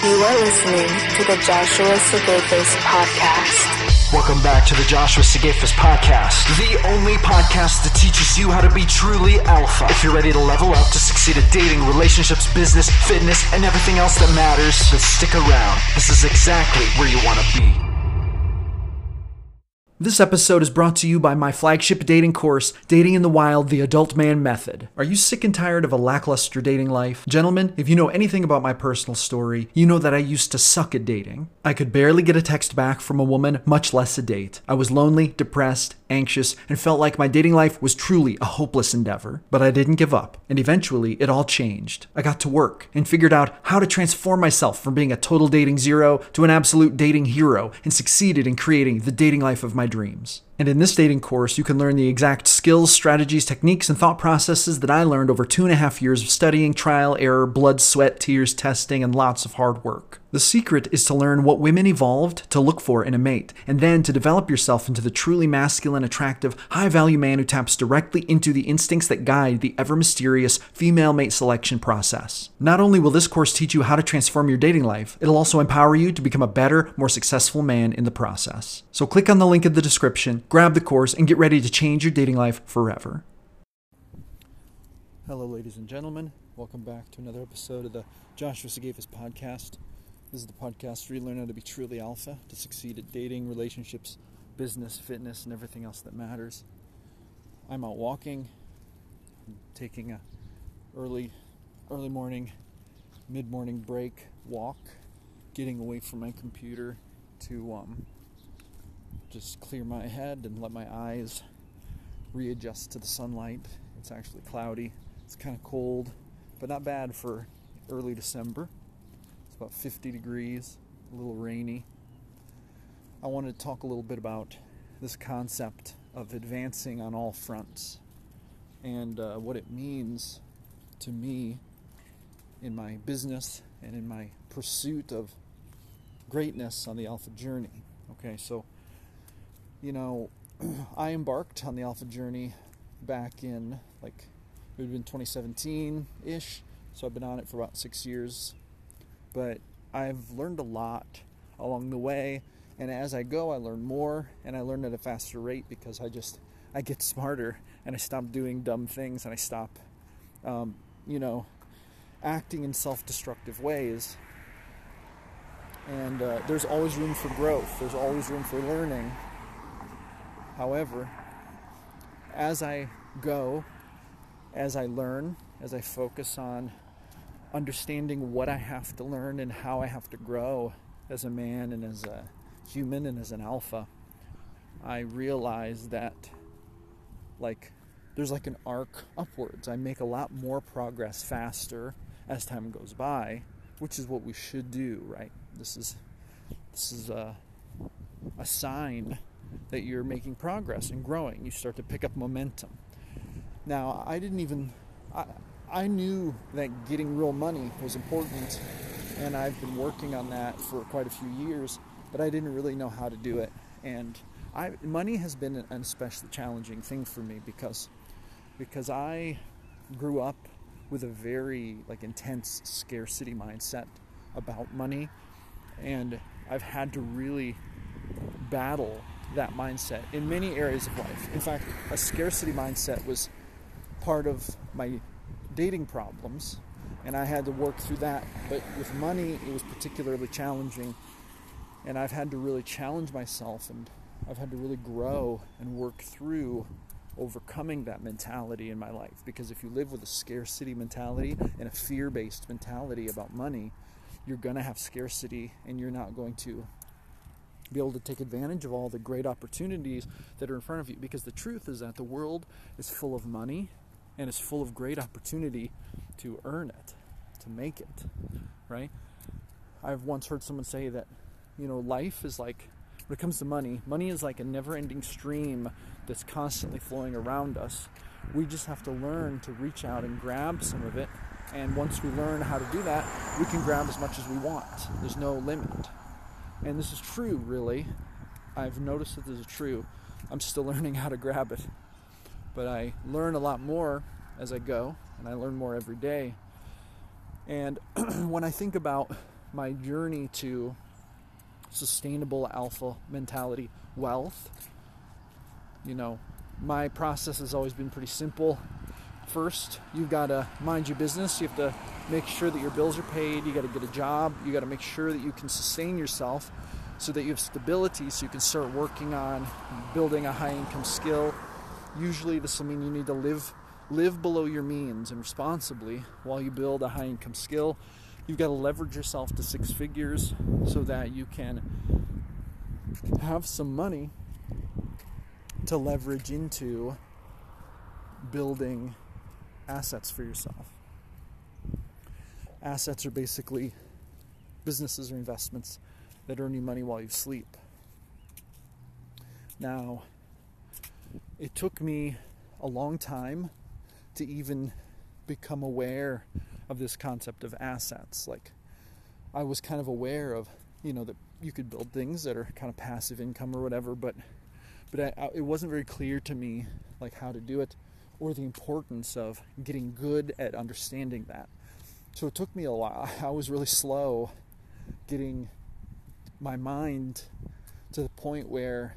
You are listening to the Joshua Sigafus Podcast. Welcome back to the Joshua Sigafus Podcast, the only podcast that teaches you how to be truly alpha. If you're ready to level up to succeed at dating, relationships, business, fitness, and everything else that matters, then stick around. This is exactly where you want to be. This episode is brought to you by my flagship dating course, Dating in the Wild, The Adult Man Method. Are you sick and tired of a lackluster dating life? Gentlemen, if you know anything about my personal story, you know that I used to suck at dating. I could barely get a text back from a woman, much less a date. I was lonely, depressed, anxious, and felt like my dating life was truly a hopeless endeavor. But I didn't give up, and eventually it all changed. I got to work and figured out how to transform myself from being a total dating zero to an absolute dating hero, and succeeded in creating the dating life of my dreams. And in this dating course, you can learn the exact skills, strategies, techniques, and thought processes that I learned over 2.5 years of studying, trial, error, blood, sweat, tears, testing, and lots of hard work. The secret is to learn what women evolved to look for in a mate, and then to develop yourself into the truly masculine, attractive, high-value man who taps directly into the instincts that guide the ever-mysterious female mate selection process. Not only will this course teach you how to transform your dating life, it'll also empower you to become a better, more successful man in the process. So click on the link in the description, grab the course, and get ready to change your dating life forever. Hello, ladies and gentlemen. Welcome back to another episode of the Joshua Sigafus Podcast. This is the podcast where you learn how to be truly alpha, to succeed at dating, relationships, business, fitness, and everything else that matters. I'm out walking, I'm taking a early morning, mid-morning break walk, getting away from my computer to just clear my head and let my eyes readjust to the sunlight. It's actually cloudy. It's kind of cold, but not bad for early December. It's about 50 degrees, a little rainy. I wanted to talk a little bit about this concept of advancing on all fronts and what it means to me in my business and in my pursuit of greatness on the alpha journey. Okay, so, I embarked on the alpha journey back in, it would have been 2017-ish, so I've been on it for about 6 years. But I've learned a lot along the way, and as I go, I learn more, and I learn at a faster rate because I get smarter, and I stop doing dumb things, and I stop, acting in self-destructive ways. And there's always room for growth. There's always room for learning. However, as I go, as I learn, as I focus on understanding what I have to learn and how I have to grow as a man and as a human and as an alpha, I realize that there's an arc upwards. I make a lot more progress faster as time goes by, which is what we should do, right? This is a sign that you're making progress and growing. You start to pick up momentum. Now, I knew that getting real money was important, and I've been working on that for quite a few years, but I didn't really know how to do it. And money has been an especially challenging thing for me because I grew up with a very intense scarcity mindset about money, and I've had to really battle that mindset in many areas of life. In fact, a scarcity mindset was part of my dating problems, and I had to work through that. But with money, it was particularly challenging, and I've had to really challenge myself, and I've had to really grow and work through overcoming that mentality in my life. Because if you live with a scarcity mentality and a fear-based mentality about money, you're going to have scarcity, and you're not going to be able to take advantage of all the great opportunities that are in front of you. Because the truth is that the world is full of money, and it's full of great opportunity to earn it, to make it, right? I've once heard someone say that, life is when it comes to money is like a never-ending stream that's constantly flowing around us. We just have to learn to reach out and grab some of it, and once we learn how to do that, we can grab as much as we want. There's no limit. And this is true, really. I've noticed that this is true. I'm still learning how to grab it. But I learn a lot more as I go, and I learn more every day. And when I think about my journey to sustainable alpha mentality wealth, my process has always been pretty simple. First, you've got to mind your business. You have to make sure that your bills are paid. You got to get a job. You got to make sure that you can sustain yourself so that you have stability, so you can start working on building a high-income skill. Usually this will mean you need to live below your means and responsibly while you build a high-income skill. You've got to leverage yourself to 6 figures so that you can have some money to leverage into building assets for yourself. Assets are basically businesses or investments that earn you money while you sleep. Now, it took me a long time to even become aware of this concept of assets. Like, I was kind of aware of, that you could build things that are kind of passive income or whatever, but it wasn't very clear to me like how to do it or the importance of getting good at understanding that. So it took me a while. I was really slow getting my mind to the point where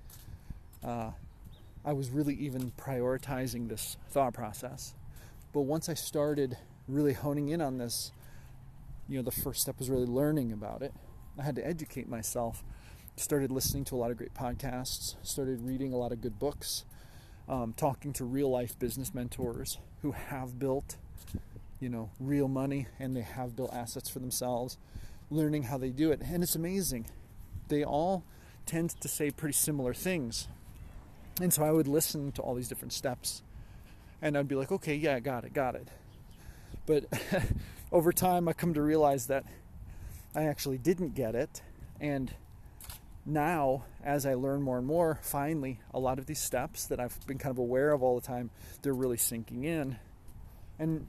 I was really even prioritizing this thought process. But once I started really honing in on this, the first step was really learning about it. I had to educate myself. Started listening to a lot of great podcasts, started reading a lot of good books, talking to real life business mentors who have built, real money, and they have built assets for themselves, learning how they do it. And it's amazing. They all tend to say pretty similar things. And so I would listen to all these different steps and I'd be like, okay, yeah, I got it. But over time, I come to realize that I actually didn't get it. And now, as I learn more and more, finally, a lot of these steps that I've been kind of aware of all the time, they're really sinking in. And,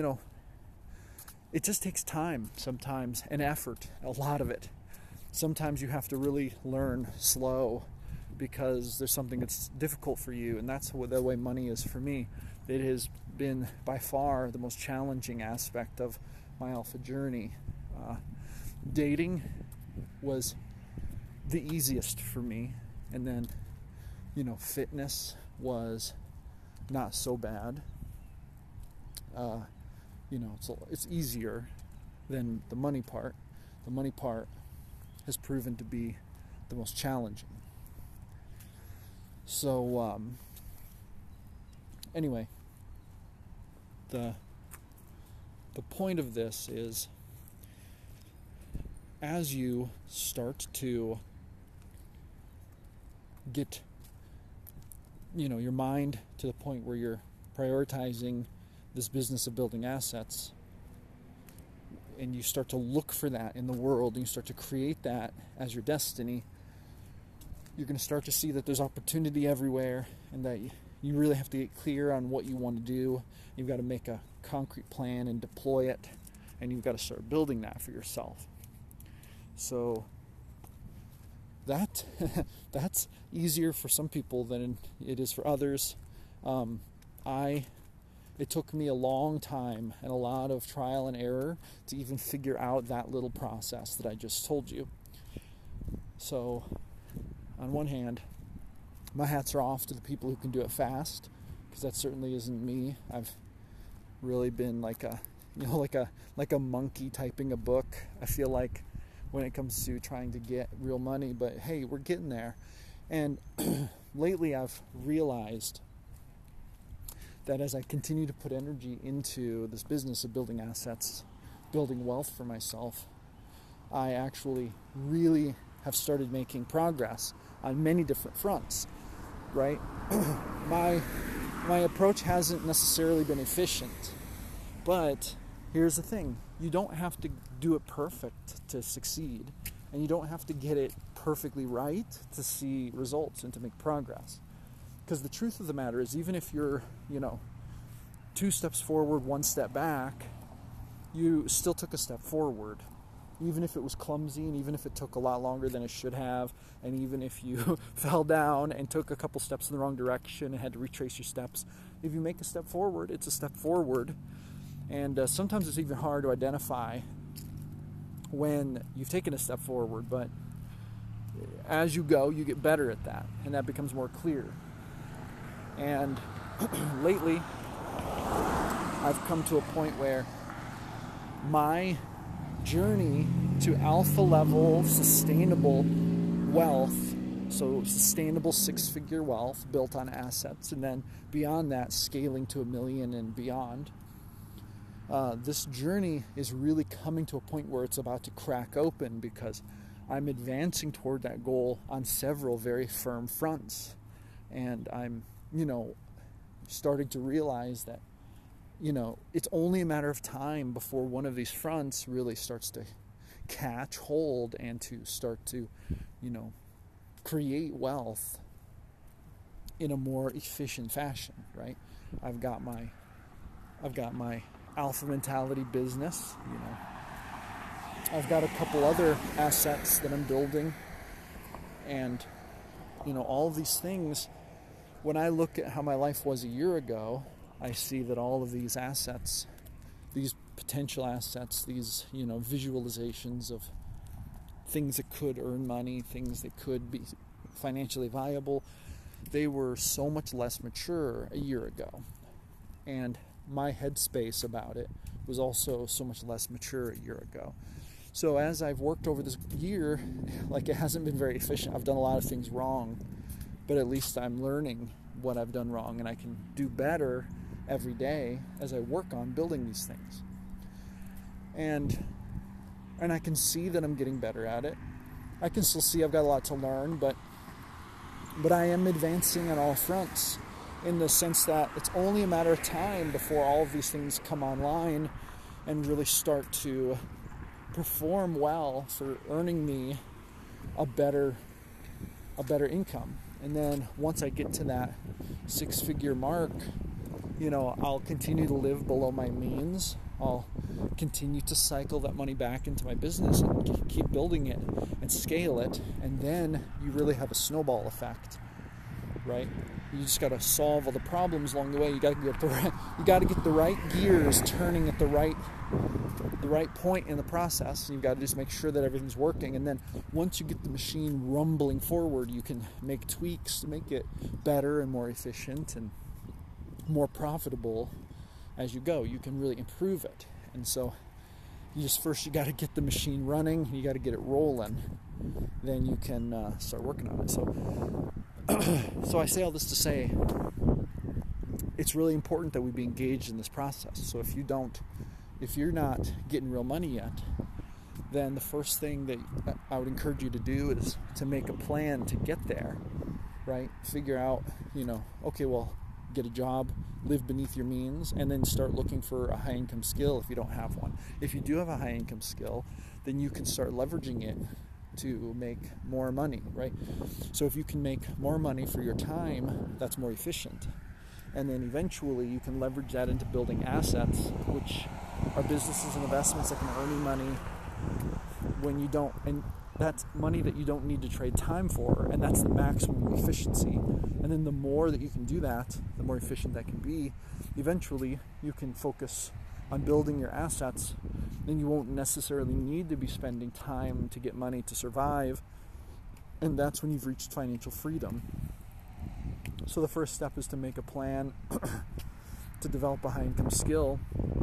it just takes time sometimes and effort, a lot of it. Sometimes you have to really learn slow because there's something that's difficult for you, and that's the way money is for me. It has been by far the most challenging aspect of my alpha journey. Dating was the easiest for me, and then fitness was not so bad. It's easier than the money part. The money part has proven to be the most challenging. So anyway, the point of this is, as you start to get your mind to the point where you're prioritizing this business of building assets, and you start to look for that in the world, and you start to create that as your destiny, you're going to start to see that there's opportunity everywhere, and that you really have to get clear on what you want to do. You've got to make a concrete plan and deploy it, and you've got to start building that for yourself. So that's easier for some people than it is for others. It took me a long time and a lot of trial and error to even figure out that little process that I just told you. So, on one hand, my hats are off to the people who can do it fast, because that certainly isn't me. I've really been like a monkey typing a book, I feel like, when it comes to trying to get real money. But hey, we're getting there. And lately I've realized that as I continue to put energy into this business of building assets, building wealth for myself, I actually really have started making progress on many different fronts, right? My approach hasn't necessarily been efficient, but here's the thing. You don't have to do it perfect to succeed, and you don't have to get it perfectly right to see results and to make progress. Because the truth of the matter is, even if you're, 2 steps forward, 1 step back, you still took a step forward. Even if it was clumsy, and even if it took a lot longer than it should have, and even if you fell down and took a couple steps in the wrong direction and had to retrace your steps, if you make a step forward, it's a step forward. And sometimes it's even hard to identify when you've taken a step forward, but as you go, you get better at that, and that becomes more clear. And lately, I've come to a point where my journey to alpha level sustainable wealth, so sustainable 6-figure wealth built on assets, and then beyond that, scaling to $1 million and beyond. This journey is really coming to a point where it's about to crack open, because I'm advancing toward that goal on several very firm fronts. And I'm, starting to realize that, it's only a matter of time before one of these fronts really starts to catch hold and to start to, create wealth in a more efficient fashion, right? I've got my alpha mentality business, I've got a couple other assets that I'm building, and all of these things, when I look at how my life was a year ago, I see that all of these assets, these potential assets, these visualizations of things that could earn money, things that could be financially viable, they were so much less mature a year ago. And my headspace about it was also so much less mature a year ago. So as I've worked over this year, it hasn't been very efficient. I've done a lot of things wrong, but at least I'm learning what I've done wrong, and I can do better every day as I work on building these things. And I can see that I'm getting better at it. I can still see I've got a lot to learn, but I am advancing on all fronts, in the sense that it's only a matter of time before all of these things come online and really start to perform well for earning me a better income. And then once I get to that 6-figure mark, I'll continue to live below my means. I'll continue to cycle that money back into my business and keep building it and scale it. And then you really have a snowball effect, right? You just got to solve all the problems along the way. You got to get the right gears turning at the right point in the process. You've got to just make sure that everything's working. And then once you get the machine rumbling forward, you can make tweaks to make it better and more efficient and more profitable as you go. You can really improve it. And so you got to get the machine running. You got to get it rolling. Then you can start working on it. So I say all this to say, it's really important that we be engaged in this process. So if you're not getting real money yet, then the first thing that I would encourage you to do is to make a plan to get there, right? Figure out, okay, well, get a job, live beneath your means, and then start looking for a high-income skill if you don't have one. If you do have a high-income skill, then you can start leveraging it to make more money, right? So if you can make more money for your time, that's more efficient. And then eventually you can leverage that into building assets, which are businesses and investments that can earn you money when you don't, and that's money that you don't need to trade time for, and that's the maximum efficiency. And then the more that you can do that, the more efficient that can be. Eventually you can focus on building your assets, then you won't necessarily need to be spending time to get money to survive, and that's when you've reached financial freedom. So the first step is to make a plan to develop a high-income skill,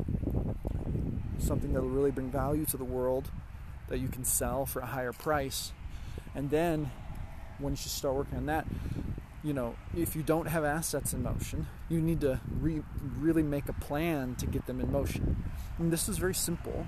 something that will really bring value to the world, that you can sell for a higher price. And then once you start working on that, if you don't have assets in motion, you need to really make a plan to get them in motion. And this is very simple.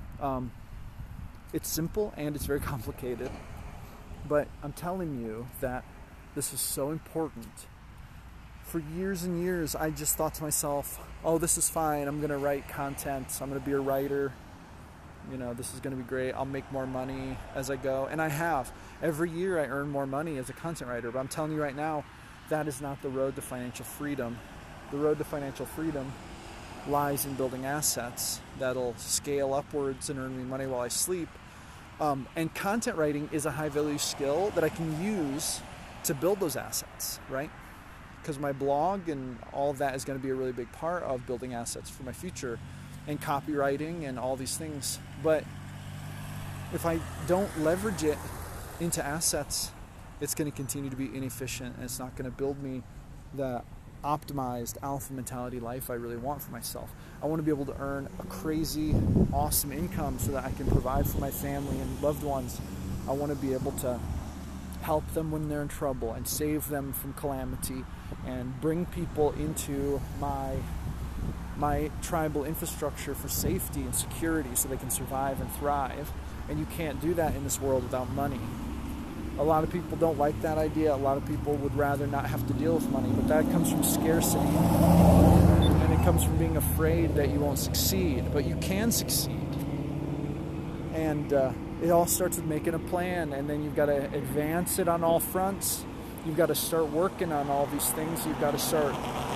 It's simple and it's very complicated. But I'm telling you that this is so important. For years and years, I just thought to myself, oh, this is fine. I'm going to write content. I'm going to be a writer. This is going to be great. I'll make more money as I go. And I have. Every year I earn more money as a content writer. But I'm telling you right now, that is not the road to financial freedom. The road to financial freedom lies in building assets that'll scale upwards and earn me money while I sleep. And content writing is a high-value skill that I can use to build those assets, right? Because my blog and all of that is going to be a really big part of building assets for my future, and copywriting and all these things. But if I don't leverage it into assets, it's going to continue to be inefficient, and it's not going to build me the optimized alpha mentality life I really want for myself. I want to be able to earn a crazy, awesome income so that I can provide for my family and loved ones. I want to be able to help them when they're in trouble and save them from calamity and bring people into my tribal infrastructure for safety and security so they can survive and thrive. And you can't do that in this world without money. A lot of people don't like that idea. A lot of people would rather not have to deal with money, but that comes from scarcity. And it comes from being afraid that you won't succeed, but you can succeed. And it all starts with making a plan, and then you've got to advance it on all fronts. You've got to start working on all these things. You've got to start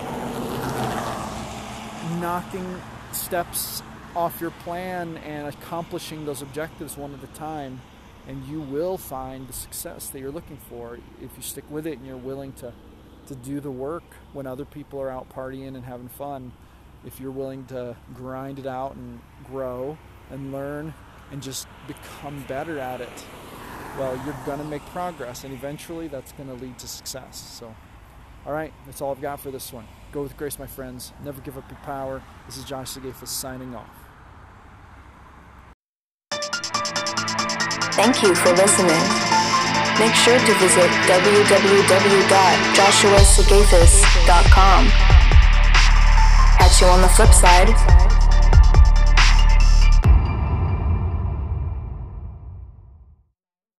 knocking steps off your plan and accomplishing those objectives one at a time. And you will find the success that you're looking for if you stick with it and you're willing to do the work when other people are out partying and having fun. If you're willing to grind it out and grow and learn and just become better at it, well, you're going to make progress, and eventually that's going to lead to success. So, all right, that's all I've got for this one. Go with grace, my friends. Never give up your power. This is Josh Sigafus signing off. Thank you for listening. Make sure to visit www.joshuasagafus.com. Catch you on the flip side.